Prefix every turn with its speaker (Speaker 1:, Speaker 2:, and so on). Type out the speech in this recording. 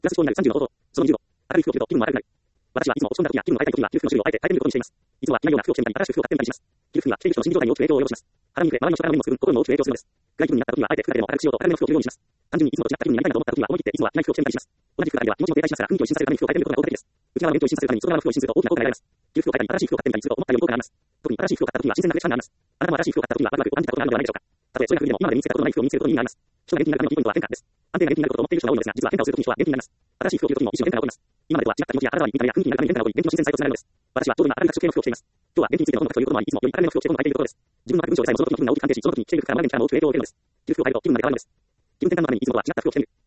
Speaker 1: プラス思考になる30の方法。その20を。明るい服を着ると気分も明るくなる。私はいつも落ち込んだ時や気分を変えたい時には着る服の種類をあえて変えてみることにしています。いつもは着ないような服を着てみたり、新しい服を買ってみたりします。着る服には着ている人の心理状態に大きく影響を及ぼします。腹に触れ、周りの人からの目もする分、心にも大きく影響するのです。暗い気分になった時にはあえて服だけでも明るくしようと明るめの服を着るようにします。単純にいつもと違った気分になりたいなと思った時には思い切っていつもは着ない服を着てみたりします。同じ服だけでは気持ちも停滞しますから、雰囲気を一新させるために服を変えてみることが効果的です。内側の元気を一新させるために外側の服を一新すると大きな効果が得られます。着る服を変えたり、新しい服を買ってみたりすると思ったより効果があります。特に新しい服を買った時には新鮮な嬉しさがあります。あなたも新しい服を買った時にはワクワクを感じたことがあるのではないでしょうか。たとえそれが古でも今まで身につけたことのない服を身につけることに意味があります。人が元気になるためのキーポイントは変化です。安定が元気になることを思っている人が多いのですが、実は変化をする時に人は元気になります。新しい服を着る時も一種の変化が起こります。今までとは違った気持ちや体に見た目や雰囲気になるために変化が起こり、元気の自然さへとつながるのです。私はちょうど今明るい着色系の服を着ています。今日は元気についての本格ということもあり、いつもより明るめの服を着て今度変えているところです。自分の文章でさえもその時の気分が大きく関係し、その時に着ている服から周りの人からも大きく影響を受けるのです。着る服を変えると気分まで変わるのです。気分転換のためにいつもとは違った服を着てみる。